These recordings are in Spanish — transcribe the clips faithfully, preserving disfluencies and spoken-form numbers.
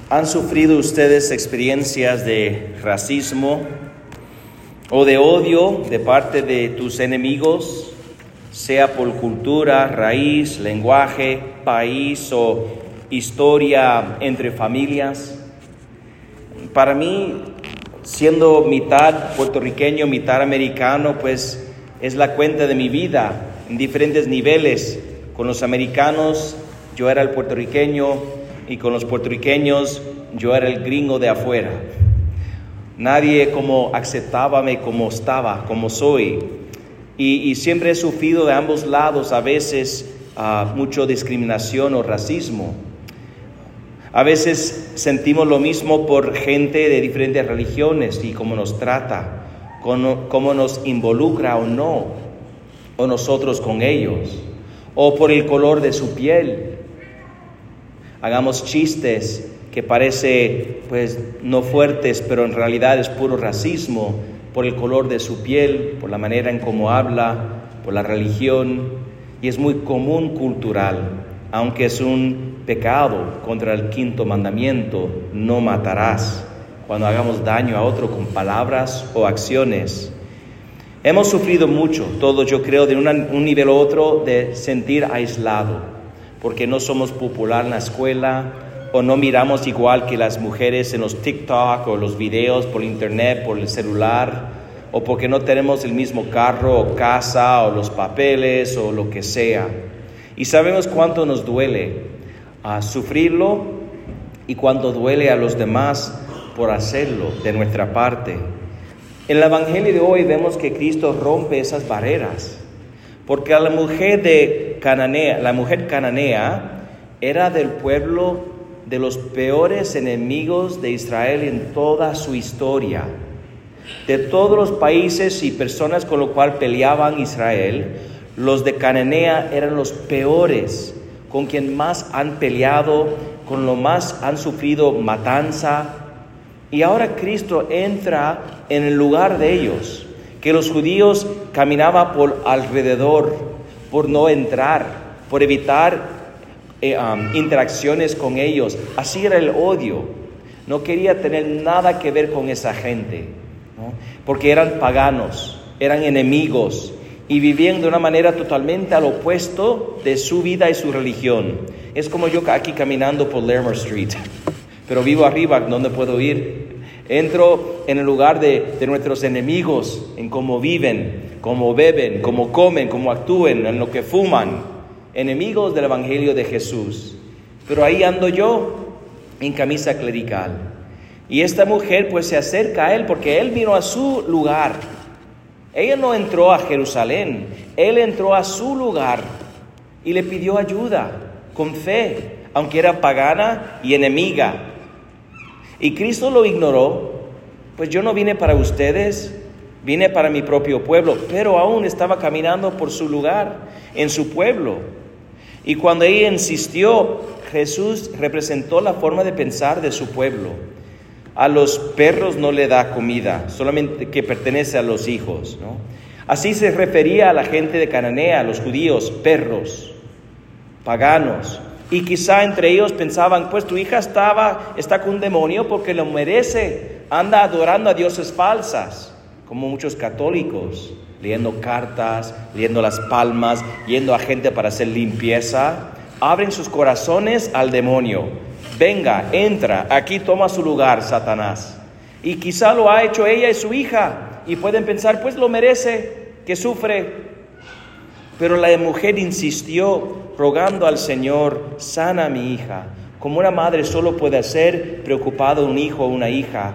¿Han sufrido ustedes experiencias de racismo o de odio de parte de tus enemigos, sea por cultura, raíz, lenguaje, país o historia entre familias? Para mí, siendo mitad puertorriqueño, mitad americano, pues es la cuenta de mi vida en diferentes niveles. Con los americanos yo era el puertorriqueño y con los puertorriqueños yo era el gringo de afuera. Nadie como aceptábame como estaba, como soy. Y, y siempre he sufrido de ambos lados, a veces uh, mucho discriminación o racismo. A veces sentimos lo mismo por gente de diferentes religiones y cómo nos trata, cómo, cómo nos involucra o no, o nosotros con ellos, o por el color de su piel. Hagamos chistes que parece pues no fuertes, pero en realidad es puro racismo por el color de su piel, por la manera en cómo habla, por la religión, y es muy común cultural, aunque es un pecado contra el quinto mandamiento: no matarás, cuando hagamos daño a otro con palabras o acciones. Hemos sufrido mucho, todos yo creo, de una, un nivel u otro, de sentir aislado, porque no somos popular en la escuela, o no miramos igual que las mujeres en los TikTok o los videos por internet, por el celular, o porque no tenemos el mismo carro o casa o los papeles o lo que sea. Y sabemos cuánto nos duele a sufrirlo y cuánto duele a los demás por hacerlo de nuestra parte. En el Evangelio de hoy vemos que Cristo rompe esas barreras, porque a la mujer de Cananea, la mujer cananea era del pueblo de los peores enemigos de Israel en toda su historia. De todos los países y personas con los cuales peleaban Israel, los de Cananea eran los peores, con quien más han peleado, con lo más han sufrido matanza. Y ahora Cristo entra en el lugar de ellos, que los judíos caminaban por alrededor, por no entrar, por evitar eh, um, interacciones con ellos. Así era el odio. No quería tener nada que ver con esa gente, ¿no? Porque eran paganos, eran enemigos y vivían de una manera totalmente al opuesto de su vida y su religión. Es como yo aquí caminando por Lerner Street, pero vivo arriba, ¿dónde puedo ir? Entro en el lugar de, de nuestros enemigos, en cómo viven, cómo beben, cómo comen, cómo actúen, en lo que fuman. Enemigos del Evangelio de Jesús. Pero ahí ando yo, en camisa clerical. Y esta mujer pues se acerca a él porque él vino a su lugar. Ella no entró a Jerusalén, él entró a su lugar y le pidió ayuda, con fe, aunque era pagana y enemiga. Y Cristo lo ignoró. Pues yo no vine para ustedes, vine para mi propio pueblo, pero aún estaba caminando por su lugar, en su pueblo. Y cuando ella insistió, Jesús representó la forma de pensar de su pueblo. A los perros no le da comida, solamente que pertenece a los hijos, ¿no? Así se refería a la gente de Cananea, a los judíos, perros, paganos. Y quizá entre ellos pensaban, pues tu hija estaba, está con un demonio porque lo merece, anda adorando a dioses falsas, como muchos católicos, leyendo cartas, leyendo las palmas, yendo a gente para hacer limpieza. Abren sus corazones al demonio. Venga, entra, aquí toma su lugar, Satanás. Y quizá lo ha hecho ella y su hija, y pueden pensar, pues lo merece, que sufre. Pero la mujer insistió, rogando al Señor, sana a mi hija, como una madre solo puede hacer, preocupado de un hijo o una hija.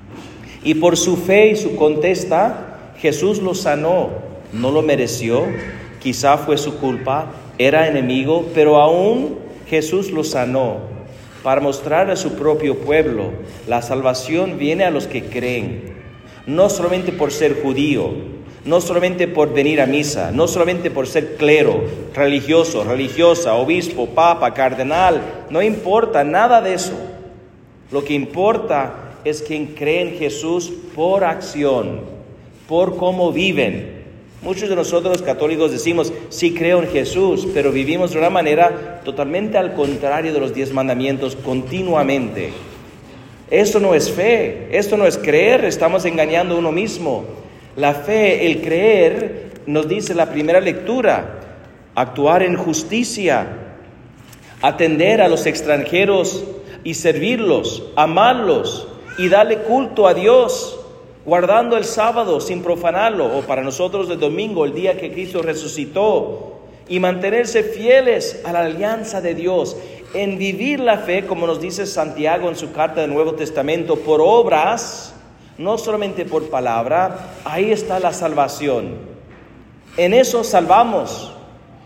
Y por su fe y su contesta, Jesús lo sanó. No lo mereció, quizá fue su culpa, era enemigo, pero aún Jesús lo sanó para mostrar a su propio pueblo. La salvación viene a los que creen, no solamente por ser judío, no solamente por venir a misa, no solamente por ser clero, religioso, religiosa, obispo, papa, cardenal. No importa nada de eso. Lo que importa es quien cree en Jesús por acción, por cómo viven. Muchos de nosotros los católicos decimos, sí creo en Jesús, pero vivimos de una manera totalmente al contrario de los diez mandamientos continuamente. Esto no es fe, esto no es creer, estamos engañando a uno mismo. La fe, el creer, nos dice la primera lectura, actuar en justicia, atender a los extranjeros y servirlos, amarlos y darle culto a Dios, guardando el sábado sin profanarlo, o para nosotros el domingo, el día que Cristo resucitó, y mantenerse fieles a la alianza de Dios, en vivir la fe, como nos dice Santiago en su carta del Nuevo Testamento, por obras, no solamente por palabra. Ahí está la salvación. En eso salvamos,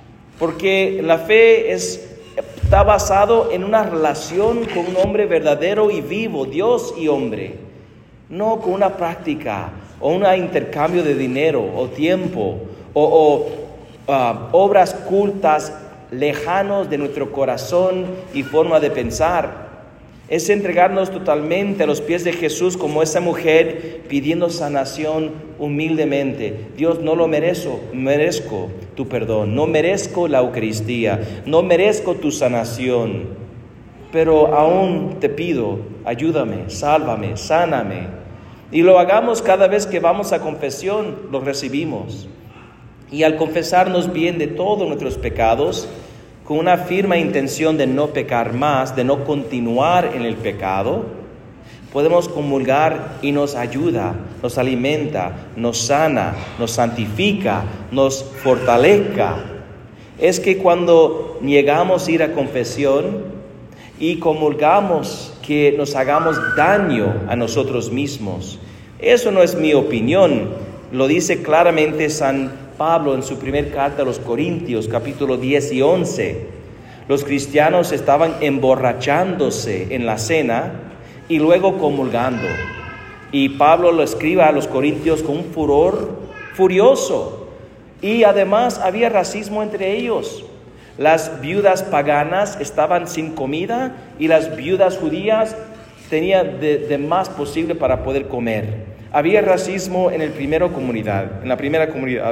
porque la fe es, está basado en una relación con un hombre verdadero y vivo, Dios y hombre, no con una práctica o un intercambio de dinero o tiempo o, o uh, obras cultas lejanos de nuestro corazón y forma de pensar. Es entregarnos totalmente a los pies de Jesús como esa mujer pidiendo sanación humildemente. Dios, no lo merezco, merezco tu perdón, no merezco la Eucaristía, no merezco tu sanación, pero aún te pido, ayúdame, sálvame, sáname. Y lo hagamos cada vez que vamos a confesión, lo recibimos. Y al confesarnos bien de todos nuestros pecados, con una firme intención de no pecar más, de no continuar en el pecado, podemos comulgar y nos ayuda, nos alimenta, nos sana, nos santifica, nos fortalezca. Es que cuando llegamos a ir a confesión y comulgamos, que nos hagamos daño a nosotros mismos. Eso no es mi opinión, lo dice claramente San Pablo en su primer carta a los Corintios, capítulo diez y once. Los cristianos estaban emborrachándose en la cena y luego comulgando. Y Pablo lo escribe a los Corintios con un furor furioso. Y además había racismo entre ellos. Las viudas paganas estaban sin comida y las viudas judías tenían de, de más posible para poder comer. Había racismo en el primero comunidad, en la primera comunidad.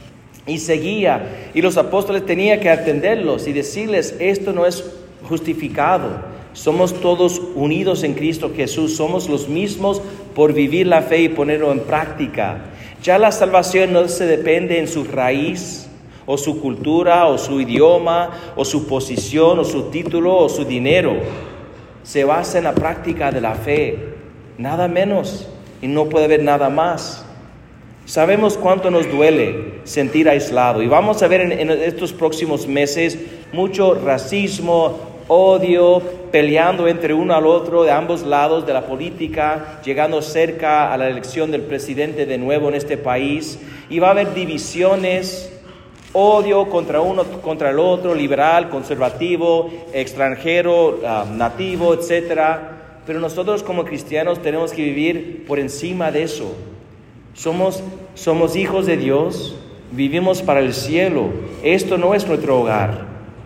Y seguía, y los apóstoles tenían que atenderlos y decirles, esto no es justificado. Somos todos unidos en Cristo Jesús, somos los mismos por vivir la fe y ponerlo en práctica. Ya la salvación no se depende en su raíz, o su cultura, o su idioma, o su posición, o su título, o su dinero. Se basa en la práctica de la fe, nada menos, y no puede haber nada más. Sabemos cuánto nos duele sentir aislado, y vamos a ver en, en estos próximos meses mucho racismo, odio, peleando entre uno al otro de ambos lados de la política, llegando cerca a la elección del presidente de nuevo en este país, y va a haber divisiones, odio contra uno, contra el otro, liberal, conservativo, extranjero, uh, nativo, etcétera. Pero nosotros como cristianos tenemos que vivir por encima de eso. Somos, somos hijos de Dios, vivimos para el cielo. Esto no es nuestro hogar.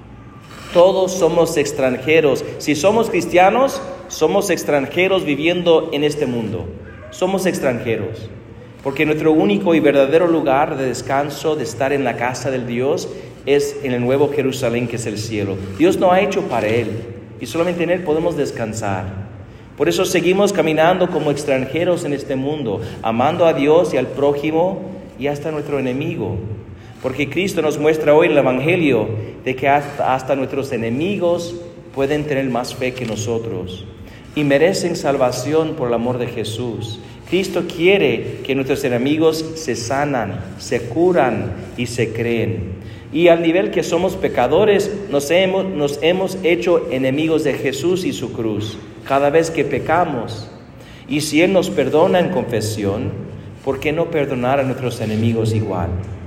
Todos somos extranjeros. Si somos cristianos, somos extranjeros viviendo en este mundo. Somos extranjeros. Porque nuestro único y verdadero lugar de descanso, de estar en la casa del Dios, es en el nuevo Jerusalén, que es el cielo. Dios nos ha hecho para Él, y solamente en Él podemos descansar. Por eso seguimos caminando como extranjeros en este mundo, amando a Dios y al prójimo y hasta a nuestro enemigo. Porque Cristo nos muestra hoy en el Evangelio de que hasta, hasta nuestros enemigos pueden tener más fe que nosotros y merecen salvación por el amor de Jesús. Cristo quiere que nuestros enemigos se sanan, se curan y se creen. Y al nivel que somos pecadores, nos hemos, nos hemos hecho enemigos de Jesús y su cruz cada vez que pecamos. Y si Él nos perdona en confesión, ¿por qué no perdonar a nuestros enemigos igual?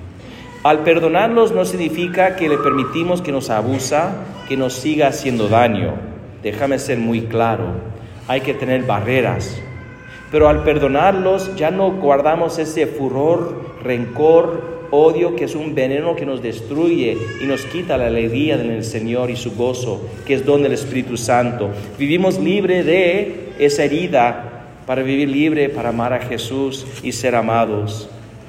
Al perdonarlos no significa que le permitimos que nos abusa, que nos siga haciendo daño. Déjame ser muy claro, hay que tener barreras. Pero al perdonarlos ya no guardamos ese furor, rencor, odio, que es un veneno que nos destruye y nos quita la alegría del Señor y su gozo, que es don del Espíritu Santo. Vivimos libre de esa herida para vivir libre, para amar a Jesús y ser amados.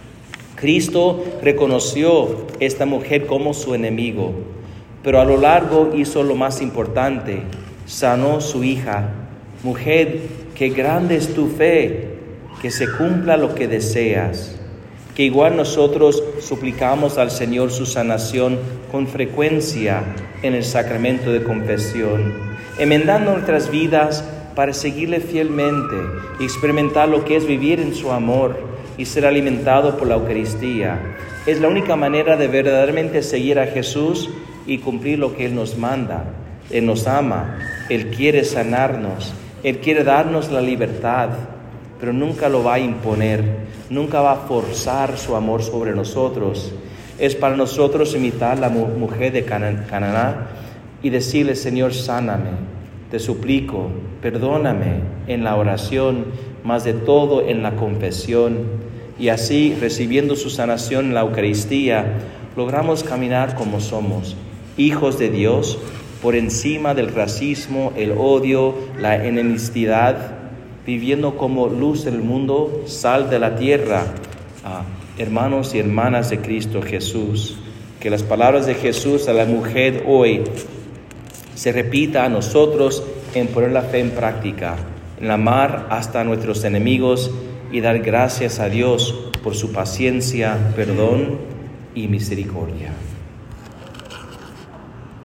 Cristo reconoció a esta mujer como su enemigo, pero a lo largo hizo lo más importante, sanó su hija. Mujer, qué grande es tu fe, que se cumpla lo que deseas. Que igual nosotros suplicamos al Señor su sanación con frecuencia en el sacramento de confesión, enmendando nuestras vidas para seguirle fielmente y experimentar lo que es vivir en su amor y ser alimentado por la Eucaristía. Es la única manera de verdaderamente seguir a Jesús y cumplir lo que Él nos manda. Él nos ama, Él quiere sanarnos, Él quiere darnos la libertad, pero nunca lo va a imponer, nunca va a forzar su amor sobre nosotros. Es para nosotros imitar la mujer de Cananá y decirle: Señor, sáname, te suplico, perdóname en la oración, más de todo en la confesión. Y así, recibiendo su sanación en la Eucaristía, logramos caminar como somos, hijos de Dios, por encima del racismo, el odio, la enemistad, viviendo como luz del mundo, sal de la tierra, ah, hermanos y hermanas de Cristo Jesús. Que las palabras de Jesús a la mujer hoy se repita a nosotros en poner la fe en práctica, en amar hasta a nuestros enemigos y dar gracias a Dios por su paciencia, perdón y misericordia.